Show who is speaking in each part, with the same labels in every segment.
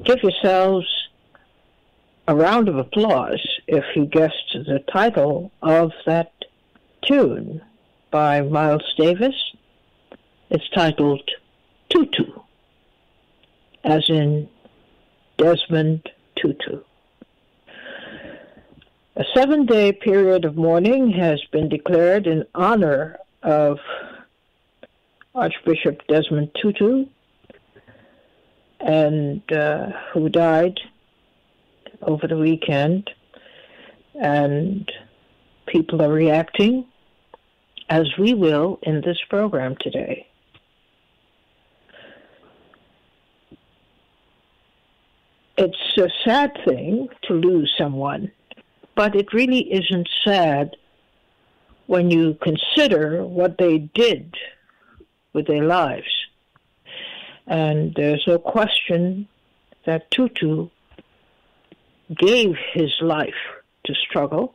Speaker 1: give yourselves a round of applause if you guessed the title of that tune by Miles Davis. It's titled Tutu, as in Desmond Tutu. A 7-day period of mourning has been declared in honor of Archbishop Desmond Tutu, and who died over the weekend, and people are reacting, as we will in this program today. It's a sad thing to lose someone, but it really isn't sad when you consider what they did with their lives. And there's no question that Tutu gave his life to struggle.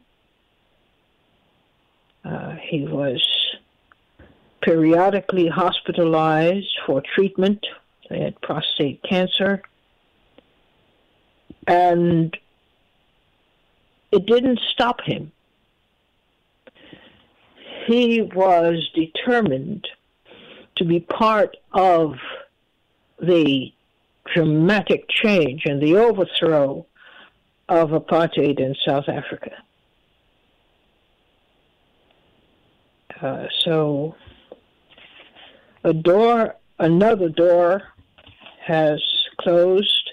Speaker 1: He was periodically hospitalized for treatment. He had prostate cancer. And it didn't stop him. He was determined to be part of the dramatic change and the overthrow of apartheid in South Africa. So another door has closed,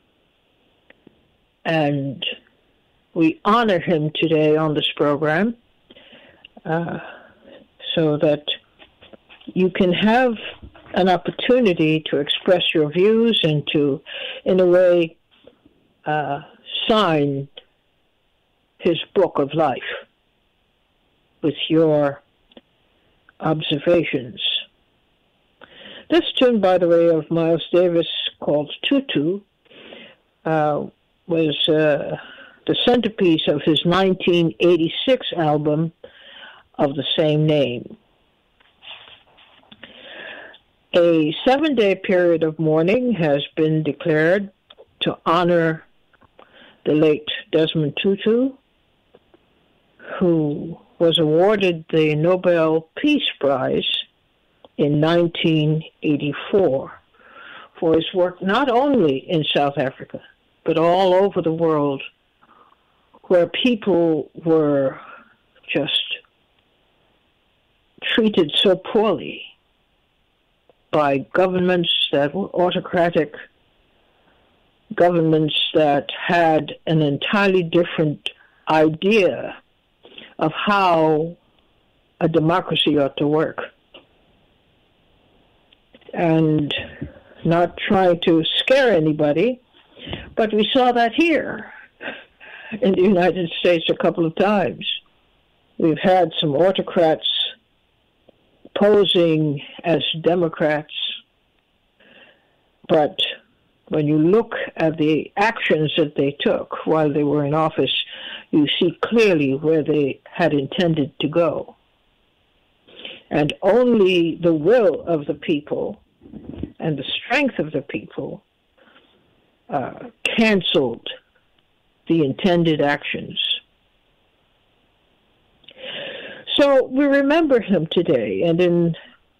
Speaker 1: and we honor him today on this program so that you can have an opportunity to express your views and to, in a way, sign his book of life with your observations. This tune, by the way, of Miles Davis, called Tutu, was the centerpiece of his 1986 album of the same name. A 7-day period of mourning has been declared to honor the late Desmond Tutu, who was awarded the Nobel Peace Prize in 1984 for his work not only in South Africa, but all over the world, where people were just treated so poorly by governments that were autocratic, governments that had an entirely different idea of how a democracy ought to work. And not trying to scare anybody, but we saw that here in the United States a couple of times. We've had some autocrats posing as Democrats, but when you look at the actions that they took while they were in office, you see clearly where they had intended to go. And only the will of the people and the strength of the people canceled the intended actions. So we remember him today, and in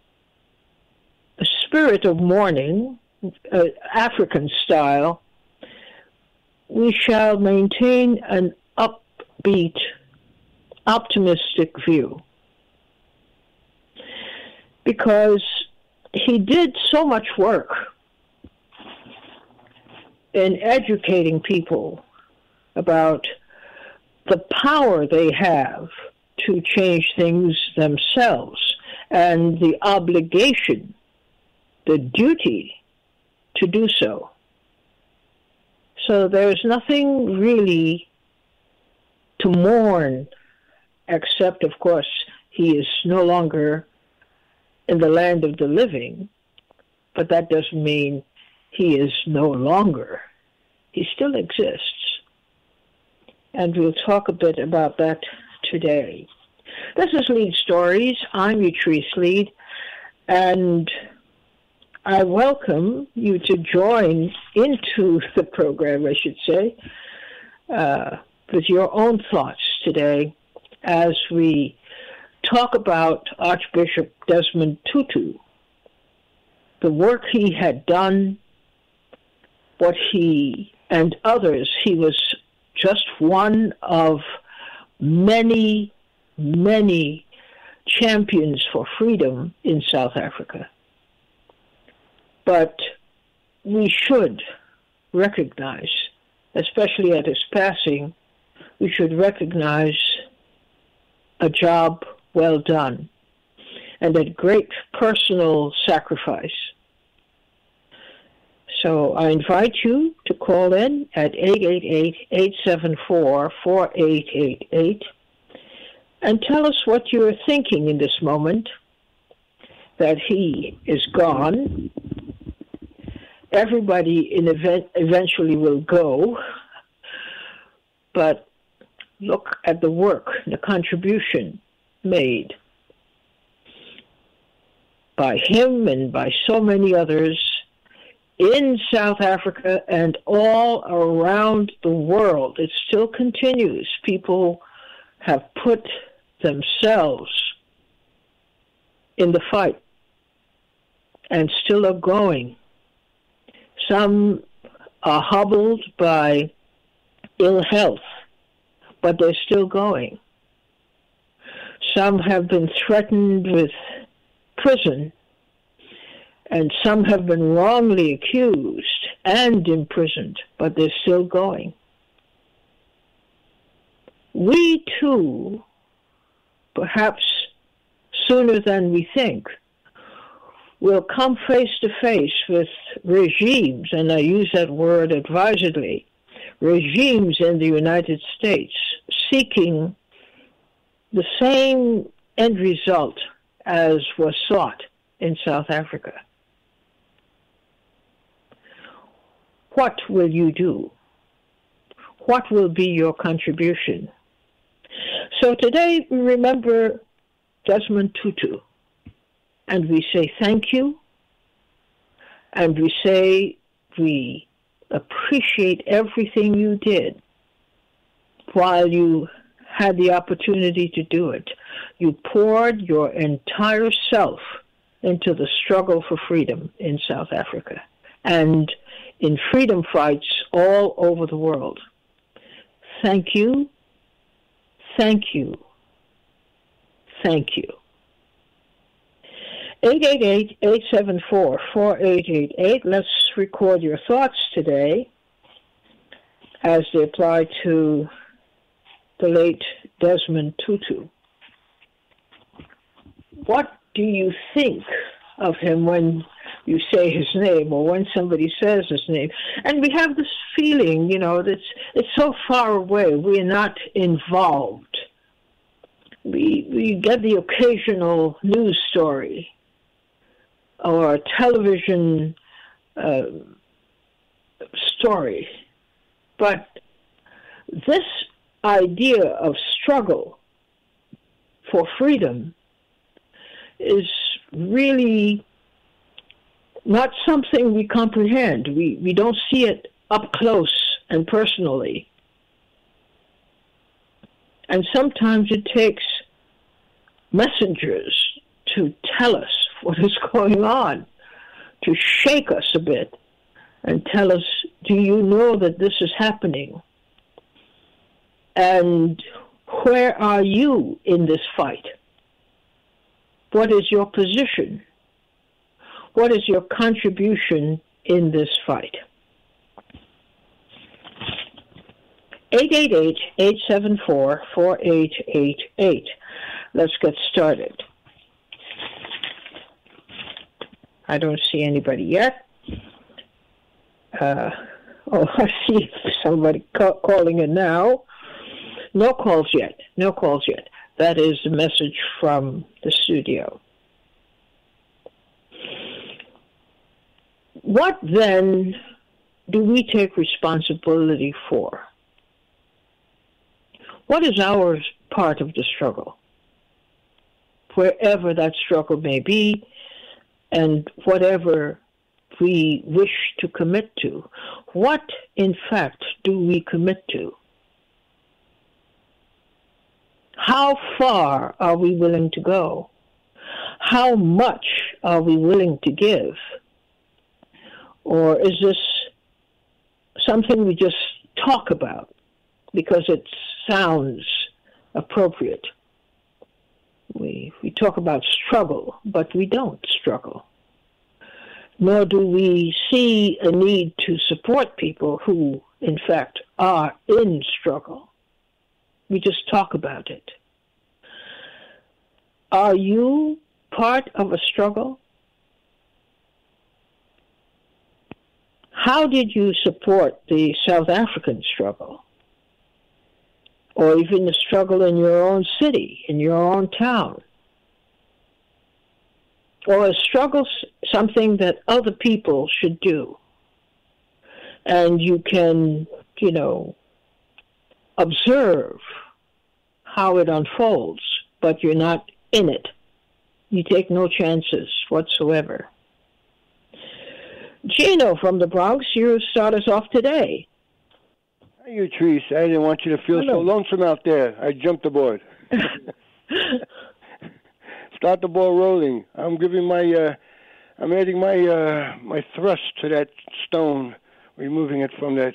Speaker 1: a spirit of mourning, African style, we shall maintain an upbeat, optimistic view. Because he did so much work in educating people about the power they have to change things themselves and the obligation, the duty to do so. So there's nothing really to mourn, except, of course, he is no longer in the land of the living, but that doesn't mean he is no longer. He still exists. And we'll talk a bit about that today. This is Lead Stories. I'm Utrice Lead, and I welcome you to join into the program, I should say, with your own thoughts today as we talk about Archbishop Desmond Tutu, the work he had done, what he and others, he was just one of many, many champions for freedom in South Africa. But we should recognize, especially at his passing, we should recognize a job well done and a great personal sacrifice. So I invite you to call in at 888-874-4888 and tell us what you're thinking in this moment that he is gone. Everybody eventually will go, but look at the work, the contribution made by him and by so many others in South Africa and all around the world. It still continues. People have put themselves in the fight and still are going. Some are hobbled by ill health, but they're still going. Some have been threatened with prison, and some have been wrongly accused and imprisoned, but they're still going. We too, perhaps sooner than we think, will come face to face with regimes, and I use that word advisedly, regimes in the United States seeking the same end result as was sought in South Africa. What will you do? What will be your contribution? So today we remember Desmond Tutu, and we say thank you, and we say we appreciate everything you did while you had the opportunity to do it. You poured your entire self into the struggle for freedom in South Africa and in freedom fights all over the world. Thank you, thank you, thank you. 888-874-4888. Let's record your thoughts today as they apply to the late Desmond Tutu. What do you think of him when you say his name or when somebody says his name? And we have this feeling, that it's so far away. We are not involved. We get the occasional news story or television story. But this idea of struggle for freedom is really not something we comprehend. We don't see it up close and personally. And sometimes it takes messengers to tell us what is going on, to shake us a bit and tell us, do you know that this is happening? And where are you in this fight? What is your position? What is your contribution in this fight? 888-874-4888. Let's get started. I don't see anybody yet. I see somebody calling in now. No calls yet. No calls yet. That is the message from the studio. What then do we take responsibility for? What is our part of the struggle? Wherever that struggle may be, and whatever we wish to commit to. What, in fact, do we commit to? How far are we willing to go? How much are we willing to give? Or is this something we just talk about because it sounds appropriate? We talk about struggle, but we don't struggle. Nor do we see a need to support people who, in fact, are in struggle. We just talk about it. Are you part of a struggle? How did you support the South African struggle? Or even the struggle in your own city, in your own town? Or is struggle something that other people should do? And you can, observe how it unfolds, but you're not in it. You take no chances whatsoever. Gino from the Bronx, you start us off today.
Speaker 2: Hi, you, Treese. I didn't want you to feel so lonesome out there. I jumped aboard. Start the ball rolling. I'm giving I'm adding my thrust to that stone, removing it from its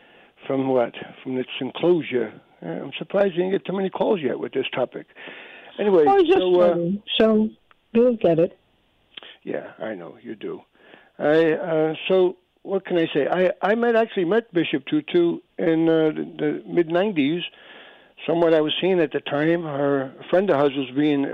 Speaker 2: enclosure. I'm surprised you didn't get too many calls yet with this topic. Anyway,
Speaker 1: so you'll get it.
Speaker 2: Yeah, I know you do. So what can I say? I actually met Bishop Tutu in the mid '90s. Someone I was seeing at the time, a friend of hers was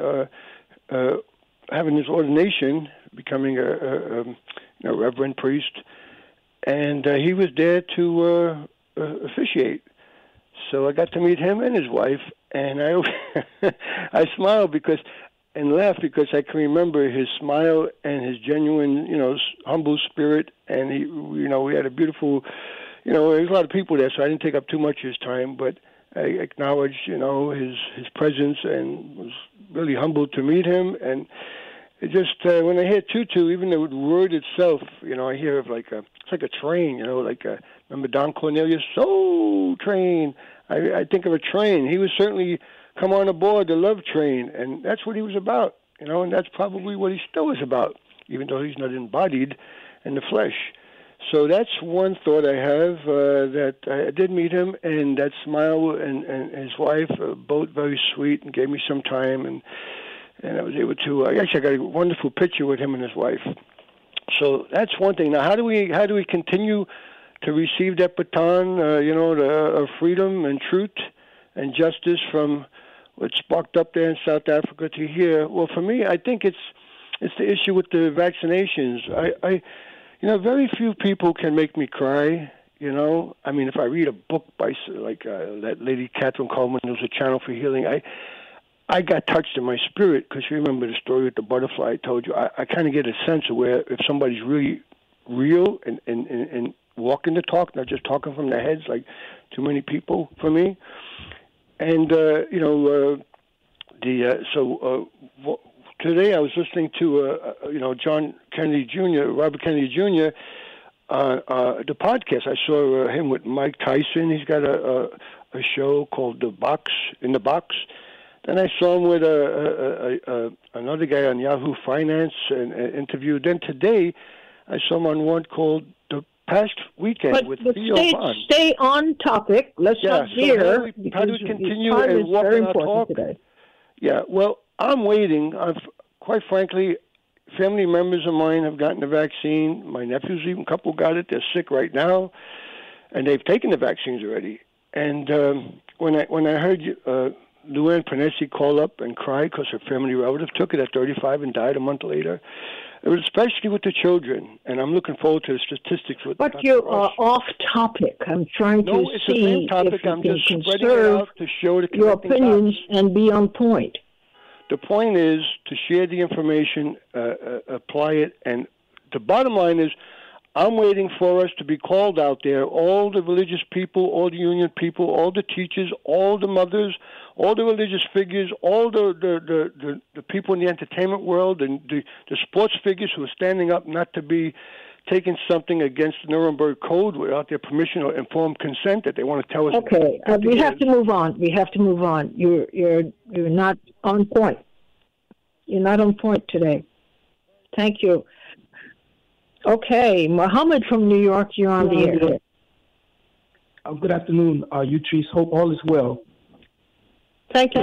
Speaker 2: having his ordination, becoming a reverend priest, and he was there to officiate. So I got to meet him and his wife, and I smiled and laughed because I can remember his smile and his genuine, humble spirit, and we had a beautiful, there was a lot of people there, so I didn't take up too much of his time, but I acknowledged, his presence and was really humbled to meet him. And it just, when I hear Tutu, even the word itself, I hear of it's like a train, remember Don Cornelius? Soul Train. I think of a train. He was certainly come on aboard the love train, and that's what he was about, and that's probably what he still is about, even though he's not embodied in the flesh. So that's one thought I have, that I did meet him, and that smile and his wife, both very sweet, and gave me some time, and I was able to, I got a wonderful picture with him and his wife. So that's one thing. Now, how do we continue to receive that baton, of freedom and truth and justice from what sparked up there in South Africa to here? Well, for me, I think it's the issue with the vaccinations. Very few people can make me cry. I mean, if I read a book by that lady Catherine Coleman, there was a Channel for Healing. I got touched in my spirit because you remember the story with the butterfly I told you. I kind of get a sense of where if somebody's really real and walking the talk, not just talking from their heads like too many people for me. And today I was listening to John Kennedy Jr., Robert Kennedy Jr. The podcast. I saw him with Mike Tyson. He's got a show called In the Box. Then I saw him with another guy on Yahoo Finance and interviewed. Then today I saw him on one called The Past Weekend with Theo Von.
Speaker 1: Stay on topic. Let's not veer.
Speaker 2: How do we continue and walk in our talk?
Speaker 1: Today.
Speaker 2: Yeah, well, I'm waiting. Quite frankly, family members of mine have gotten the vaccine. My nephews, even a couple, got it. They're sick right now, and they've taken the vaccines already. And when I heard Luann Panesi call up and cry because her family relative took it at 35 and died a month later, it was especially with the children. And I'm looking forward to the statistics.
Speaker 1: But you are off topic. I'm trying to
Speaker 2: it's
Speaker 1: see
Speaker 2: the same topic.
Speaker 1: if you
Speaker 2: I'm
Speaker 1: can
Speaker 2: just spreading it out to show the
Speaker 1: your opinions
Speaker 2: dots.
Speaker 1: And be on point.
Speaker 2: The point is to share the information, apply it, and the bottom line is I'm waiting for us to be called out there, all the religious people, all the union people, all the teachers, all the mothers, all the religious figures, all the people in the entertainment world and the sports figures who are standing up not to be taking something against the Nuremberg Code without their permission or informed consent that they want to tell us.
Speaker 1: Okay, we have to move on. We have to move on. You're not on point. You're not on point today. Thank you. Okay, Mohammed from New York, you're on the air.
Speaker 3: Good afternoon, Utrice. Hope all is well.
Speaker 1: Thank you.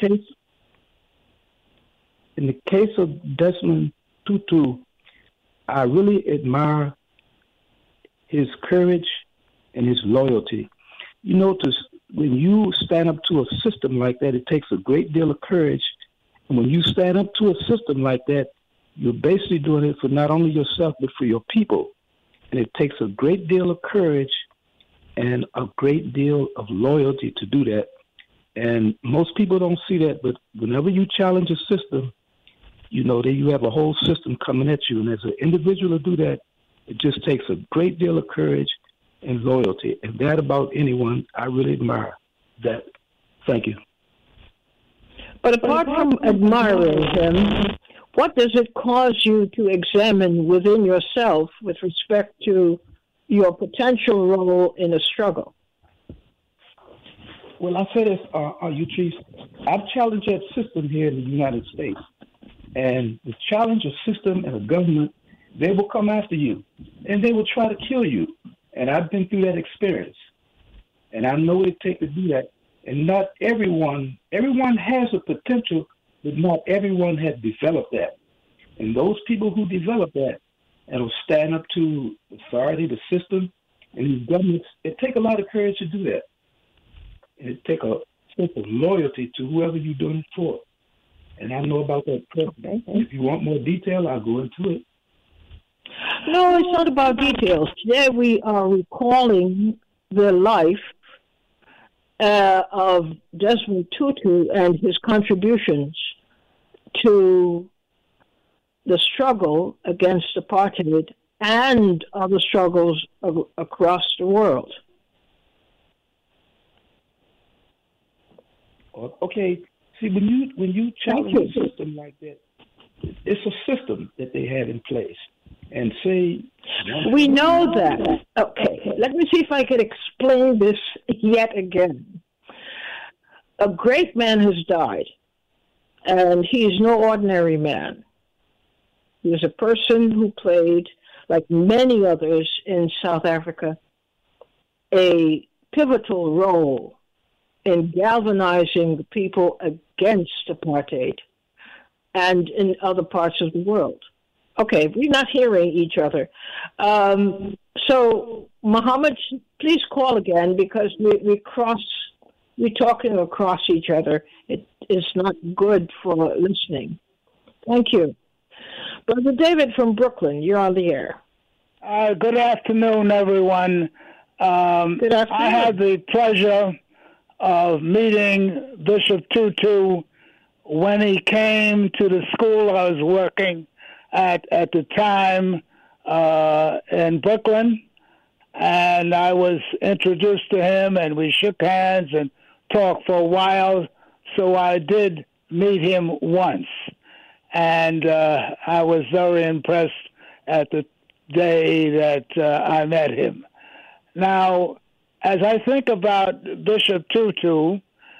Speaker 3: In the case of Desmond Tutu, I really admire his courage and his loyalty. You notice when you stand up to a system like that, it takes a great deal of courage. And when you stand up to a system like that, you're basically doing it for not only yourself, but for your people. And it takes a great deal of courage and a great deal of loyalty to do that. And most people don't see that, but whenever you challenge a system, you know that you have a whole system coming at you. And as an individual to do that, it just takes a great deal of courage and loyalty. And that about anyone, I really admire that. Thank you.
Speaker 1: But apart from admiring him, what does it cause you to examine within yourself with respect to your potential role in a struggle?
Speaker 3: Well, I say this, Utrice, I've challenged that system here in the United States. And the challenge a system and a government, they will come after you, and they will try to kill you. And I've been through that experience. And I know what it takes to do that. And not everyone has a potential, but not everyone has developed that. And those people who develop that and will stand up to authority, the system, and these governments, it takes a lot of courage to do that. And it takes a sense of loyalty to whoever you're doing it for. And I know about that president. If you want more detail, I'll go into it.
Speaker 1: No, it's not about details. Today we are recalling the life of Desmond Tutu and his contributions to the struggle against apartheid and other struggles across the world.
Speaker 3: Okay. See, when you challenge a system like that, it's a system that they have in place. And say...
Speaker 1: We know that. Okay, let me see if I can explain this yet again. A great man has died, and he's no ordinary man. He was a person who played, like many others in South Africa, a pivotal role in galvanizing the people against apartheid and in other parts of the world. Okay, we're not hearing each other. So, Mohammed, please call again because we're talking across each other. It is not good for listening. Thank you. Brother David from Brooklyn, you're on the air.
Speaker 4: Good afternoon, everyone.
Speaker 1: Good afternoon.
Speaker 4: I had the pleasure of meeting Bishop Tutu when he came to the school I was working at the time in Brooklyn, and I was introduced to him, and we shook hands and talked for a while, so I did meet him once, and I was very impressed at the day that I met him. Now, as I think about Bishop Tutu,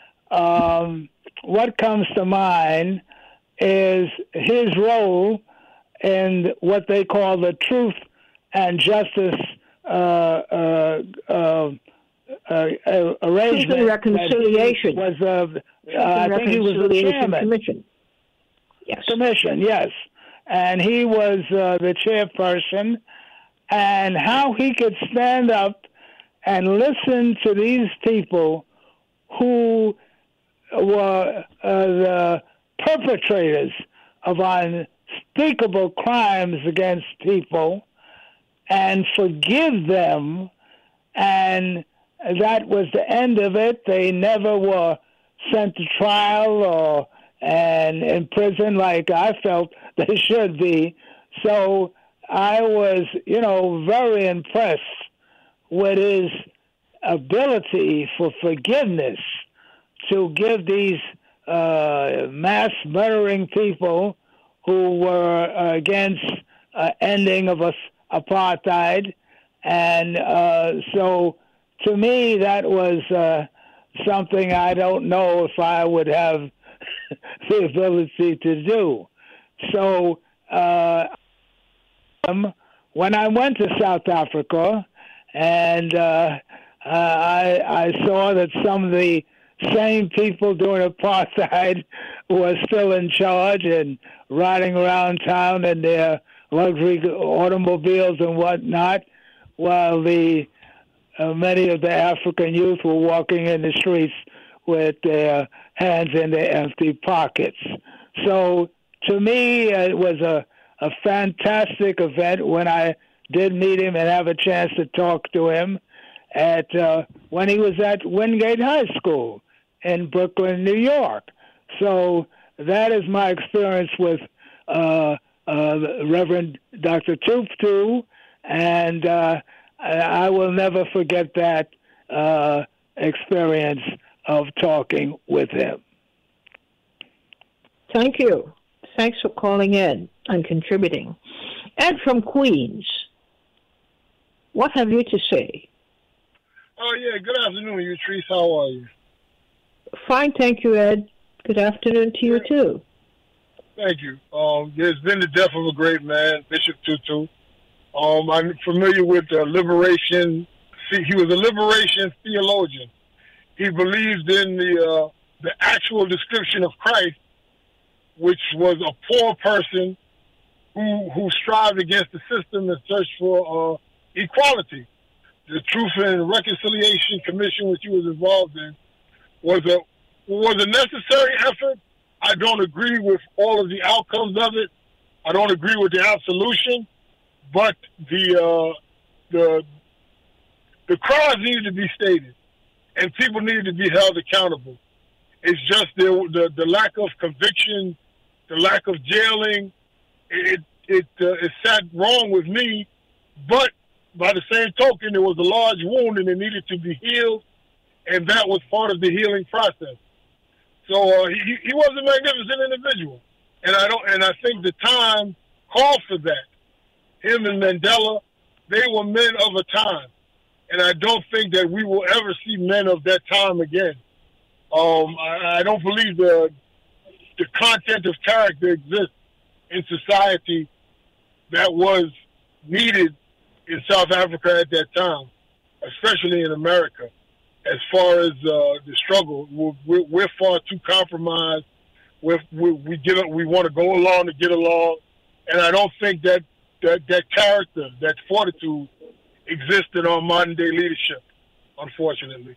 Speaker 4: what comes to mind is his role in what they call the Truth and Justice arrangement.
Speaker 1: Truth and Reconciliation.
Speaker 4: I think he was the chairman.
Speaker 1: Commission. Yes.
Speaker 4: Commission, yes. And he was the chairperson, and how he could stand up and listen to these people who were the perpetrators of unspeakable crimes against people and forgive them, and that was the end of it. They never were sent to trial or and in prison like I felt they should be. So I was, very impressed with his ability for forgiveness to give these mass murdering people who were against ending of apartheid. And so to me, that was something I don't know if I would have the ability to do. So when I went to South Africa, and I saw that some of the same people during apartheid were still in charge and riding around town in their luxury automobiles and whatnot, while the many of the African youth were walking in the streets with their hands in their empty pockets. So to me, it was a fantastic event when I did meet him and have a chance to talk to him at when he was at Wingate High School in Brooklyn, New York. So that is my experience with Reverend Dr. Tutu, and I will never forget that experience of talking with him.
Speaker 1: Thank you. Thanks for calling in and contributing. Ed from Queens, what have you to say?
Speaker 5: Oh, yeah. Good afternoon, Utrice. How are you?
Speaker 1: Fine, thank you, Ed. Good afternoon to you, too.
Speaker 5: Thank you. There's been the death of a great man, Bishop Tutu. I'm familiar with liberation. See, he was a liberation theologian. He believed in the actual description of Christ, which was a poor person who strived against the system and searched for equality. The Truth and Reconciliation Commission, which he was involved in, was a necessary effort. I don't agree with all of the outcomes of it. I don't agree with the absolution, but the crimes needed to be stated, and people needed to be held accountable. It's just the lack of conviction, the lack of jailing. It sat wrong with me, but by the same token, there was a large wound and it needed to be healed, and that was part of the healing process. So he was a magnificent individual, and I think the time called for that. Him and Mandela, they were men of a time, and I don't think that we will ever see men of that time again. I don't believe the content of character exists in society that was needed in South Africa at that time, especially in America. As far as the struggle, we're far too compromised. We want to go along to get along, and I don't think that character, that fortitude, exists in our modern day leadership, unfortunately.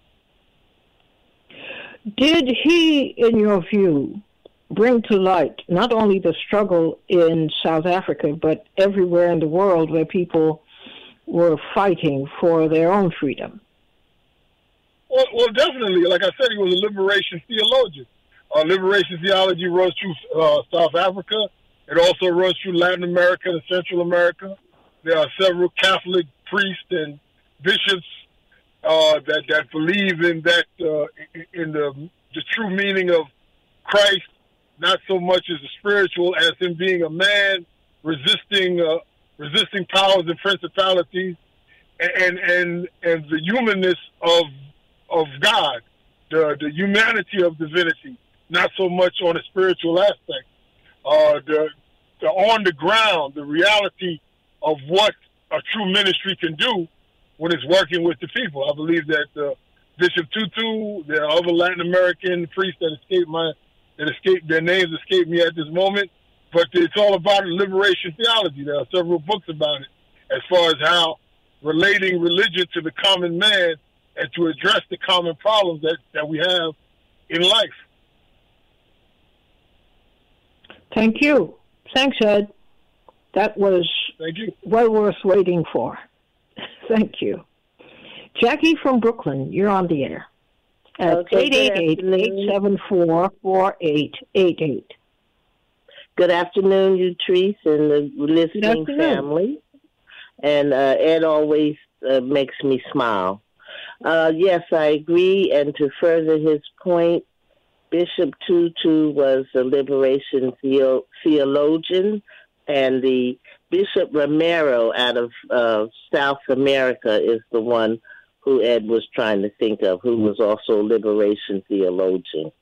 Speaker 1: Did he, in your view, bring to light not only the struggle in South Africa, but everywhere in the world where people were fighting for their own freedom?
Speaker 5: Well, definitely. Like I said, he was a liberation theologian. Liberation theology runs through South Africa. It also runs through Latin America and Central America. There are several Catholic priests and bishops that believe in that in the true meaning of Christ, not so much as a spiritual as him being a man resisting powers and principalities, and the humanness of God, the humanity of divinity, not so much on a spiritual aspect. The on the ground, the reality of what a true ministry can do when it's working with the people. I believe that Bishop Tutu, there are other Latin American priests that their names escape me at this moment, but it's all about liberation theology. There are several books about it as far as how relating religion to the common man and to address the common problems that we have in life.
Speaker 1: Thank you. Thanks, Ed. That was well worth waiting for. Thank you. Jackie from Brooklyn, you're on the air at 888-874-4888.
Speaker 6: Good afternoon, Utrice and the listening family. And Ed always makes me smile. Yes, I agree. And to further his point, Bishop Tutu was a liberation theologian, and the Bishop Romero out of South America is the one who Ed was trying to think of, who was also a liberation theologian.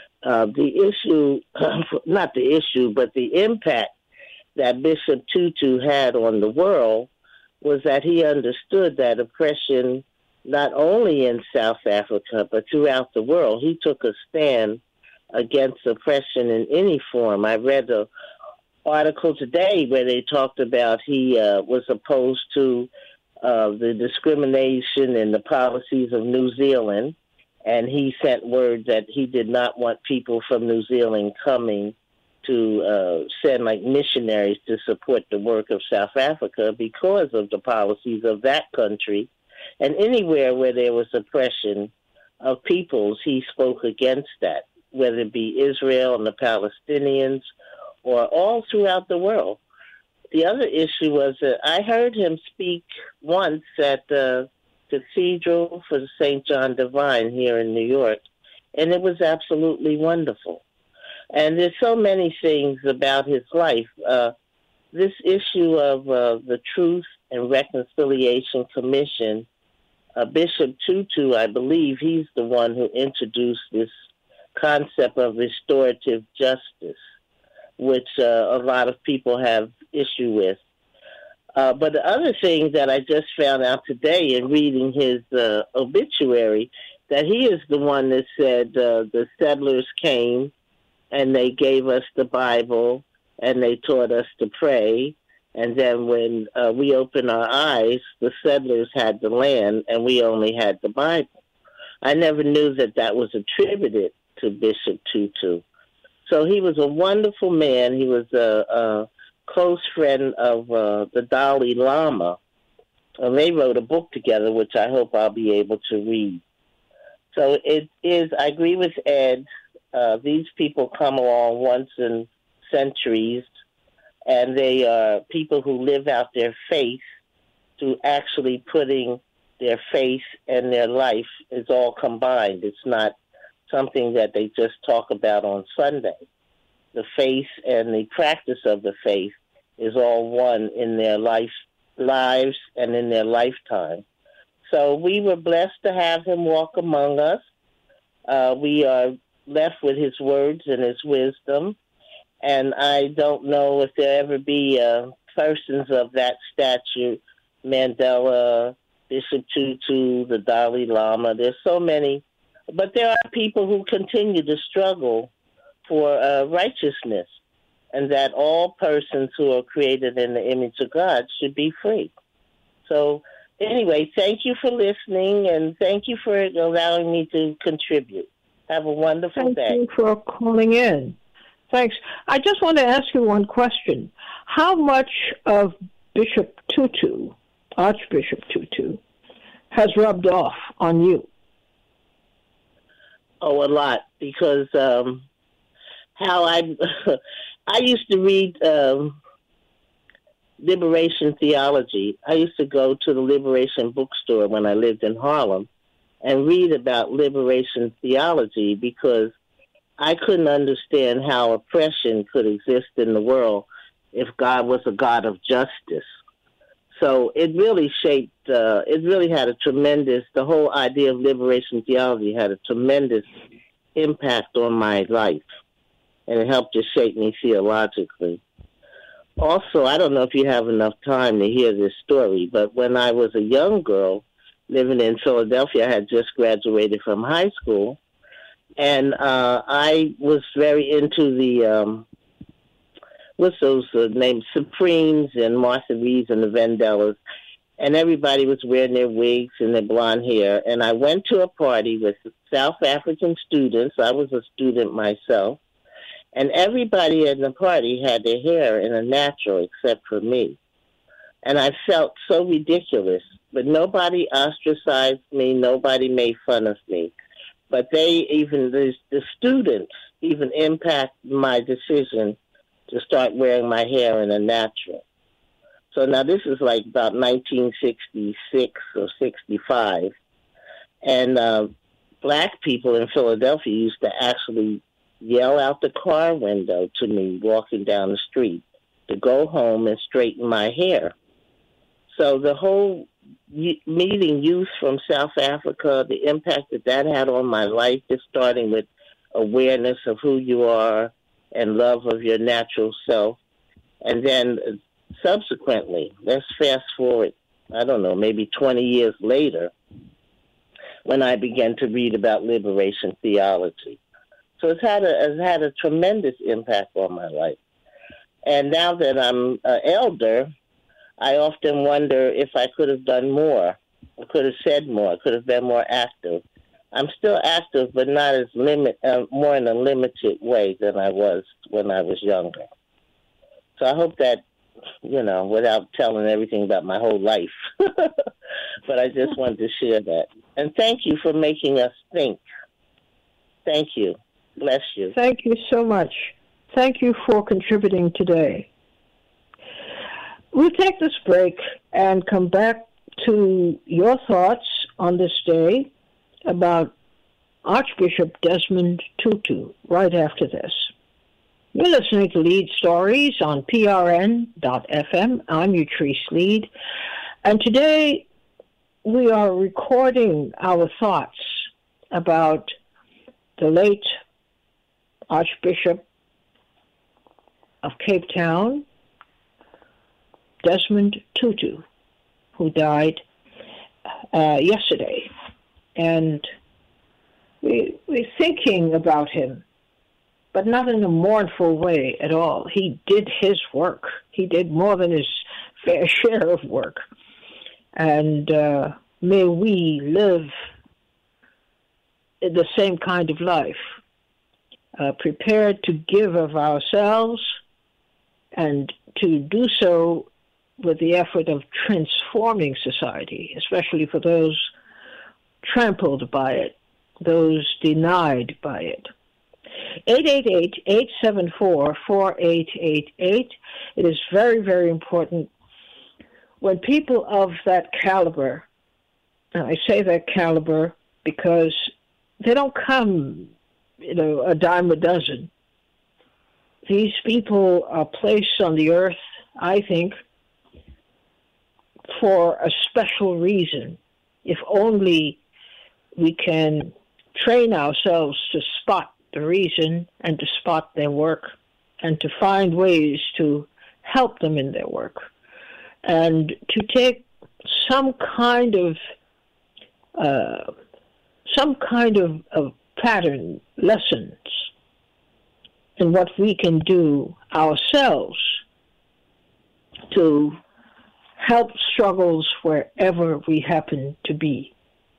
Speaker 6: The issue, not the issue, but the impact that Bishop Tutu had on the world was that he understood that oppression, not only in South Africa, but throughout the world. He took a stand against oppression in any form. I read an article today where they talked about he was opposed to the discrimination and the policies of New Zealand, and he sent word that he did not want people from New Zealand coming to send like missionaries to support the work of South Africa because of the policies of that country. And anywhere where there was oppression of peoples, he spoke against that, whether it be Israel and the Palestinians or all throughout the world. The other issue was that I heard him speak once at the Cathedral for St. John Divine here in New York, and it was absolutely wonderful. And there's so many things about his life. This issue of the Truth and Reconciliation Commission, Bishop Tutu, I believe he's the one who introduced this concept of restorative justice, which a lot of people have issue with. But the other thing that I just found out today in reading his obituary, that he is the one that said the settlers came and they gave us the Bible and they taught us to pray. And then when we opened our eyes, the settlers had the land and we only had the Bible. I never knew that that was attributed to Bishop Tutu. So he was a wonderful man. He was a close friend of the Dalai Lama. And they wrote a book together, which I hope I'll be able to read. So it is, I agree with Ed, these people come along once in centuries, and they are people who live out their faith through actually putting their faith and their life is all combined. It's not something that they just talk about on Sunday. The faith and the practice of the faith is all one in their lives and in their lifetime. So we were blessed to have him walk among us. We are left with his words and his wisdom. And I don't know if there ever be persons of that stature, Mandela, Bishop Tutu, the Dalai Lama. There's so many. But there are people who continue to struggle for righteousness, and that all persons who are created in the image of God should be free. So anyway, thank you for listening, and thank you for allowing me to contribute. Have a wonderful day.
Speaker 1: Thank you for calling in. Thanks. I just want to ask you one question. How much of Bishop Tutu, Archbishop Tutu, has rubbed off on you?
Speaker 6: Oh, a lot, because how I used to read liberation theology. I used to go to the Liberation bookstore when I lived in Harlem and read about liberation theology, because I couldn't understand how oppression could exist in the world if God was a God of justice. So it really shaped, it really had a tremendous, the whole idea of liberation theology had a tremendous impact on my life, and it helped to shape me theologically. Also, I don't know if you have enough time to hear this story, but when I was a young girl living in Philadelphia, I had just graduated from high school, and I was very into the, what's those names, Supremes and Martha Reeves and the Vandellas, and everybody was wearing their wigs and their blonde hair. And I went to a party with South African students. I was a student myself. And everybody at the party had their hair in a natural except for me. And I felt so ridiculous. But nobody ostracized me. Nobody made fun of me. But they, even the students, even impacted my decision to start wearing my hair in a natural. So now this is like about 1966 or 65. And black people in Philadelphia used to actually yell out the car window to me walking down the street to go home and straighten my hair. So the whole meeting youth from South Africa, the impact that had on my life, just starting with awareness of who you are and love of your natural self. And then subsequently, let's fast forward, I don't know, maybe 20 years later, when I began to read about liberation theology. So it's had a tremendous impact on my life. And now that I'm an elder, I often wonder if I could have done more. I could have said more. I could have been more active. I'm still active, but not as more in a limited way than I was when I was younger. So I hope that, without telling everything about my whole life, but I just wanted to share that. And thank you for making us think. Thank you. Bless you.
Speaker 1: Thank you so much. Thank you for contributing today. We'll take this break and come back to your thoughts on this day about Archbishop Desmond Tutu right after this. You're listening to Lead Stories on PRN.FM. I'm Utrice Lead. And today we are recording our thoughts about the late Archbishop of Cape Town, Desmond Tutu, who died yesterday. And we're thinking about him, but not in a mournful way at all. He did his work. He did more than his fair share of work. And may we live the same kind of life, prepared to give of ourselves and to do so with the effort of transforming society, especially for those trampled by it, those denied by it. 888-874-4888. It is very, very important when people of that caliber, and I say that caliber because they don't come, a dime a dozen. These people are placed on the earth, I think, for a special reason. If only we can train ourselves to spot the reason and to spot their work and to find ways to help them in their work and to take some kind of pattern lessons in what we can do ourselves to help struggles wherever we happen to be.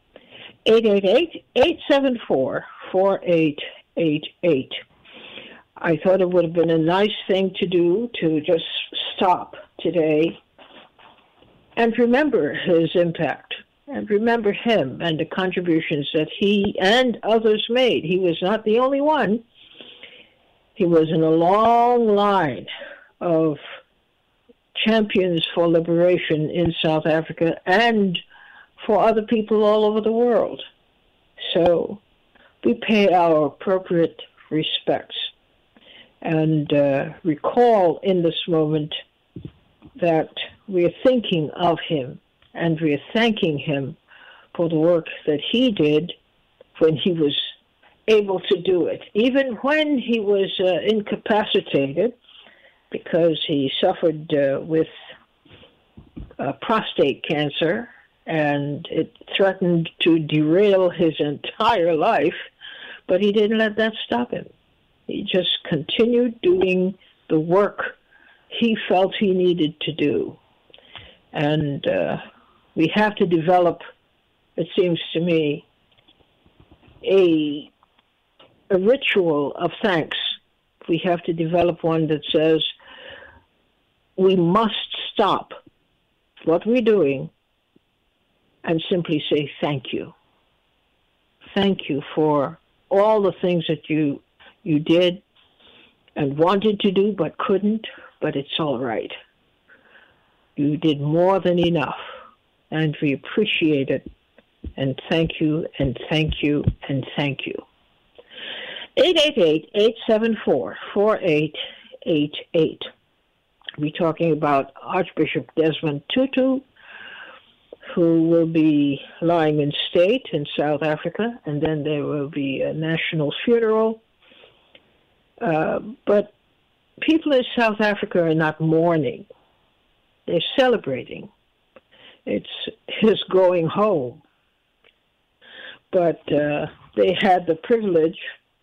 Speaker 1: 888-874-4888. I thought it would have been a nice thing to do to just stop today and remember his impact and remember him and the contributions that he and others made. He was not the only one. He was in a long line of champions for liberation in South Africa and for other people all over the world. So we pay our appropriate respects and recall in this moment that we are thinking of him and we are thanking him for the work that he did when he was able to do it, even when he was incapacitated because he suffered with prostate cancer, and it threatened to derail his entire life, but he didn't let that stop him. He just continued doing the work he felt he needed to do. And we have to develop, it seems to me, a ritual of thanks. We have to develop one that says we must stop what we're doing and simply say thank you. Thank you for all the things that you did and wanted to do but couldn't, but it's all right. You did more than enough, and we appreciate it. And thank you, and thank you, and thank you. 888-874-4888. We're talking about Archbishop Desmond Tutu, who will be lying in state in South Africa, and then there will be a national funeral. But people in South Africa are not mourning. They're celebrating. It's his going home. But they had the privilege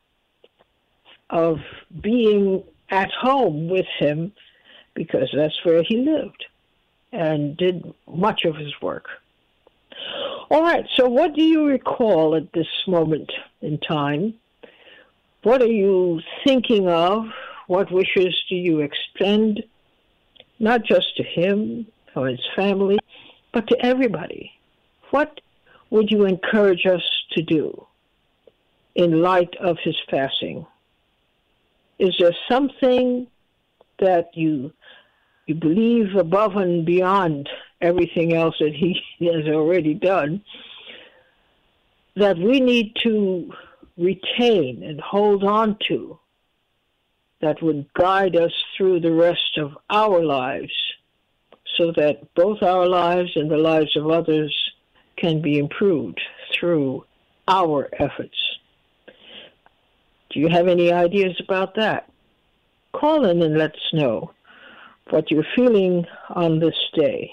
Speaker 1: of being at home with him because that's where he lived and did much of his work. All right, so what do you recall at this moment in time? What are you thinking of? What wishes do you extend, not just to him or his family, but to everybody? What would you encourage us to do in light of his passing? Is there something that you believe above and beyond everything else that he has already done that we need to retain and hold on to that would guide us through the rest of our lives so that both our lives and the lives of others can be improved through our efforts? Do you have any ideas about that? Call in and let us know what you're feeling on this day.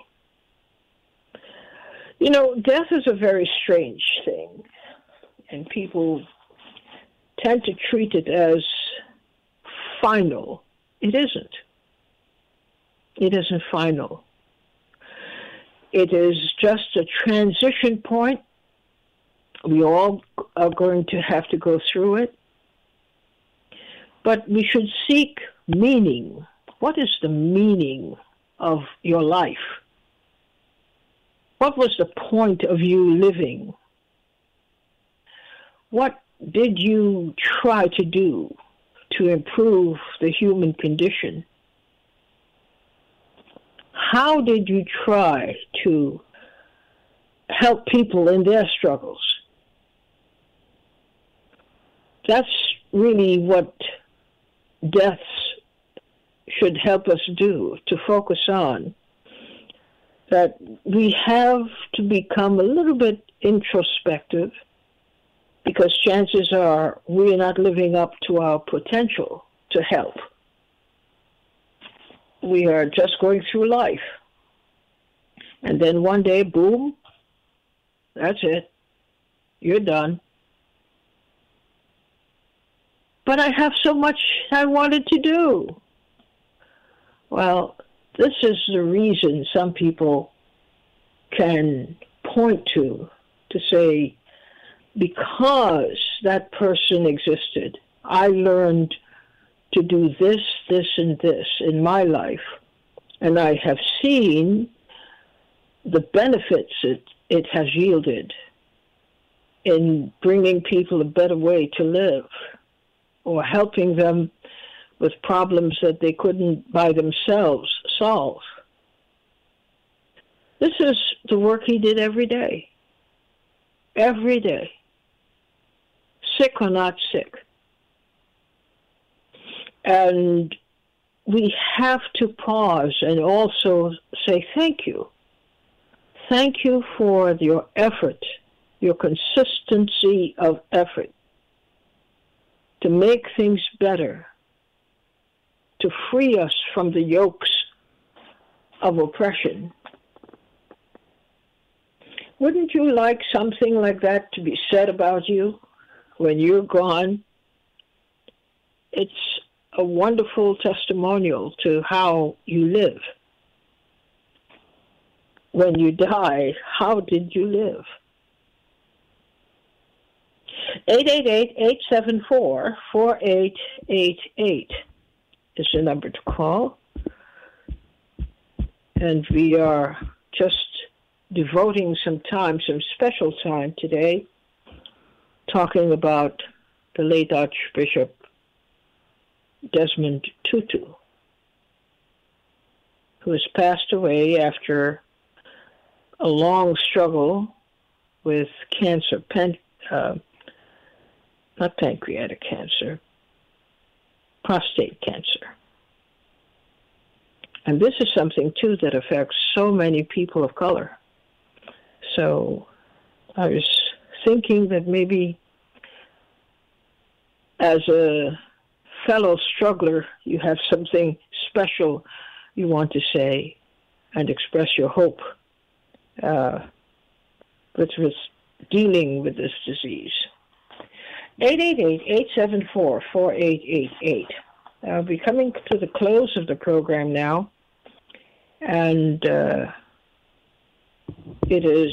Speaker 1: You know, death is a very strange thing, and people tend to treat it as final. It isn't. It isn't final. It is just a transition point. We all are going to have to go through it. But we should seek meaning. What is the meaning of your life? What was the point of you living? What did you try to do to improve the human condition? How did you try to help people in their struggles? That's really what deaths should help us do, to focus on. That we have to become a little bit introspective because chances are we're not living up to our potential to help. We are just going through life. And then one day, boom, that's it. You're done. But I have so much I wanted to do. Well, this is the reason some people can point to say, because that person existed, I learned to do this, this, and this in my life. And I have seen the benefits it has yielded in bringing people a better way to live or helping them with problems that they couldn't by themselves solve. This is the work he did every day. Every day. Sick or not sick. And we have to pause and also say thank you. Thank you for your effort, your consistency of effort to make things better, to free us from the yokes of oppression. Wouldn't you like something like that to be said about you when you're gone? It's a wonderful testimonial to how you live. When you die, how did you live? 888-874-4888 is the number to call. And we are just devoting some time, some special time today, talking about the late Archbishop Desmond Tutu, who has passed away after a long struggle with cancer, not pancreatic cancer, prostate cancer. And this is something, too, that affects so many people of color. So I was thinking that maybe as a fellow struggler, you have something special you want to say and express your hope with dealing with this disease. 888-874-4888. I'll be coming to the close of the program now, and it is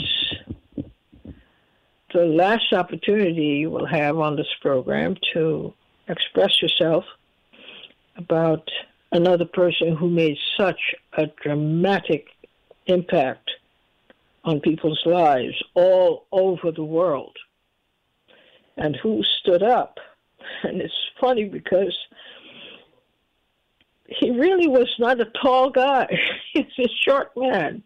Speaker 1: the last opportunity you will have on this program to express yourself about another person who made such a dramatic impact on people's lives all over the world, and who stood up. And it's funny because he really was not a tall guy. He's a short man.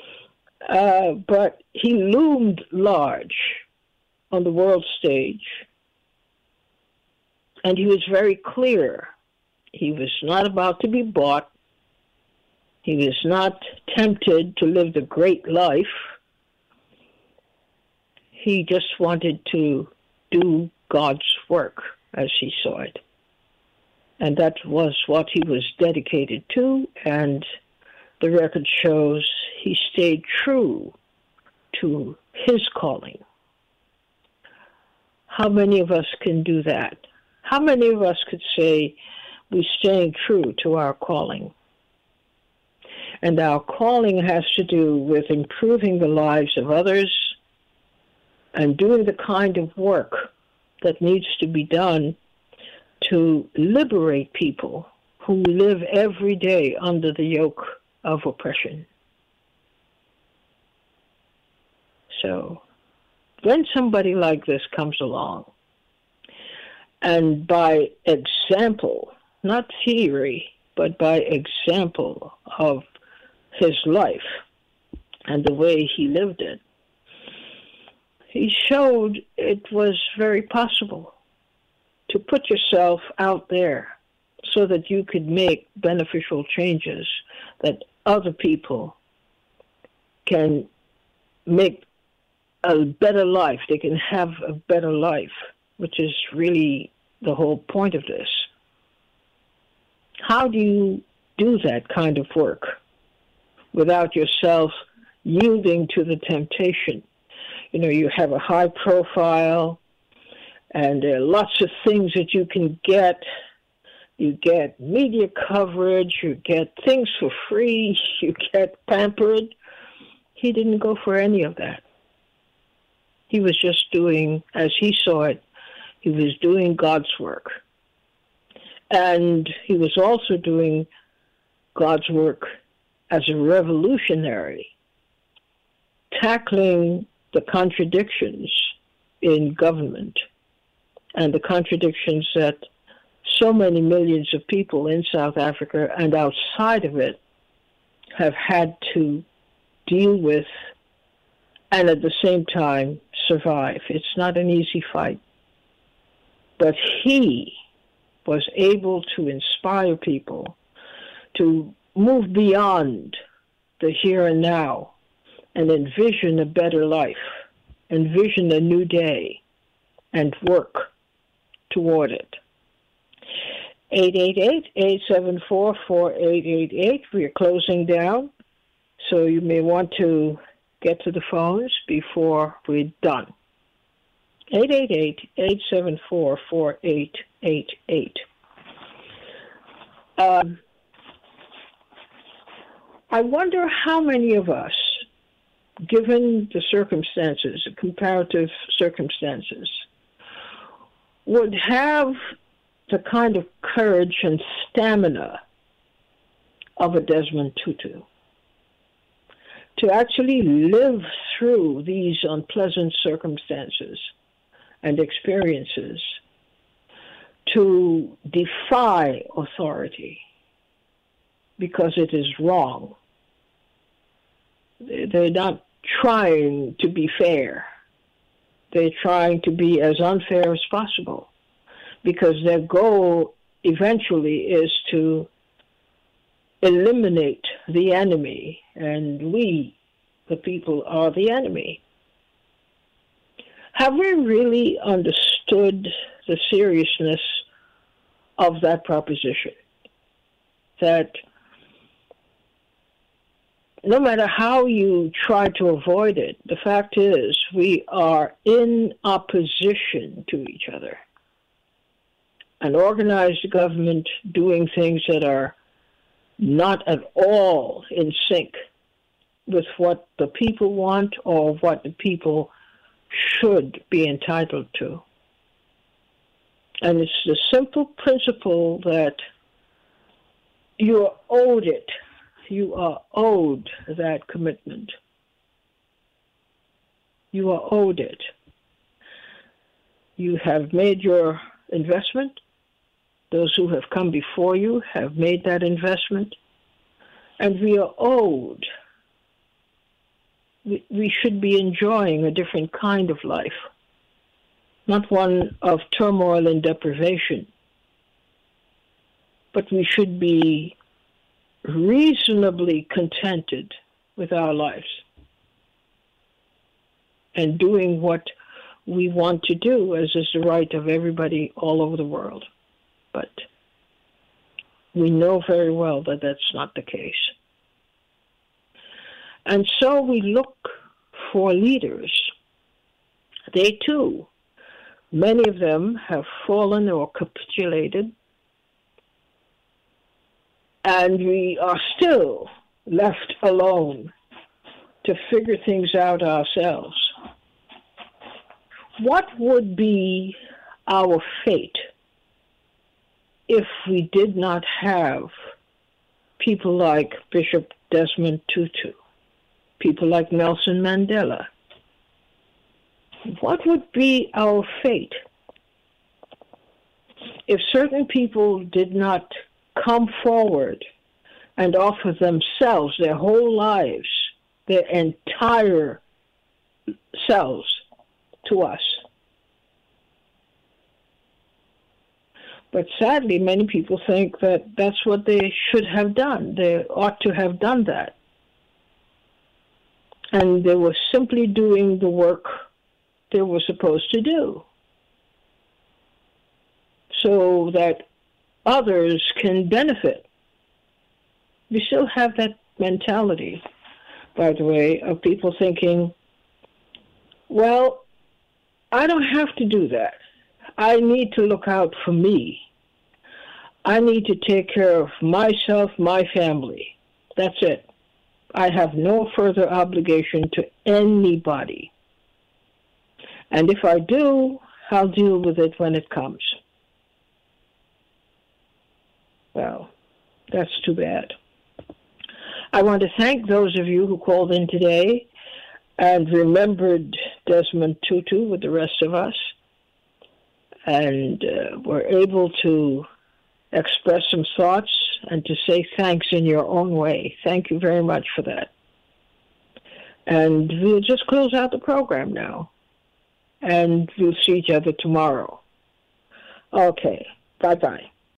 Speaker 1: But he loomed large on the world stage. And he was very clear. He was not about to be bought. He was not tempted to live the great life. He just wanted to do God's work as he saw it. And that was what he was dedicated to, and the record shows he stayed true to his calling. How many of us can do that? How many of us could say we're staying true to our calling? And our calling has to do with improving the lives of others and doing the kind of work that needs to be done to liberate people who live every day under the yoke of oppression. So when somebody like this comes along, and by example, not theory, but by example of his life and the way he lived it, he showed it was very possible to put yourself out there so that you could make beneficial changes, that other people can make a better life. They can have a better life, which is really the whole point of this. How do you do that kind of work without yourself yielding to the temptation? You know, you have a high profile, and there are lots of things that you can get. You get media coverage, you get things for free, you get pampered. He didn't go for any of that. He was just doing, as he saw it, he was doing God's work. And he was also doing God's work as a revolutionary, tackling the contradictions in government and the contradictions that so many millions of people in South Africa and outside of it have had to deal with and at the same time survive. It's not an easy fight. But he was able to inspire people to move beyond the here and now and envision a better life, envision a new day, and work toward it. 888-874-4888. We are closing down, so you may want to get to the phones before we're done. 888-874-4888. I wonder how many of us, given the circumstances, the comparative circumstances, would have the kind of courage and stamina of a Desmond Tutu to actually live through these unpleasant circumstances and experiences, to defy authority because it is wrong. They're not trying to be fair. They're trying to be as unfair as possible because their goal eventually is to eliminate the enemy, and we, the people, are the enemy. Have we really understood the seriousness of that proposition? That no matter how you try to avoid it, the fact is we are in opposition to each other. An organized government doing things that are not at all in sync with what the people want or what the people should be entitled to. And it's the simple principle that you are owed it. You are owed that commitment. You are owed it. You have made your investment. Those who have come before you have made that investment. And we are owed. We should be enjoying a different kind of life, not one of turmoil and deprivation. But we should be reasonably contented with our lives and doing what we want to do, as is the right of everybody all over the world. But we know very well that that's not the case. And so we look for leaders. They too, many of them have fallen or capitulated, and we are still left alone to figure things out ourselves. What would be our fate if we did not have people like Bishop Desmond Tutu, people like Nelson Mandela? What would be our fate if certain people did not come forward and offer themselves, their whole lives, their entire selves to us? But sadly, many people think that that's what they should have done. They ought to have done that. And they were simply doing the work they were supposed to do, so that others can benefit. We still have that mentality, by the way, of people thinking, well, I don't have to do that. I need to look out for me. I need to take care of myself, my family. That's it. I have no further obligation to anybody. And if I do, I'll deal with it when it comes. Well, that's too bad. I want to thank those of you who called in today and remembered Desmond Tutu with the rest of us, and were able to express some thoughts and to say thanks in your own way. Thank you very much for that. And we'll just close out the program now, and we'll see each other tomorrow. Okay, bye-bye.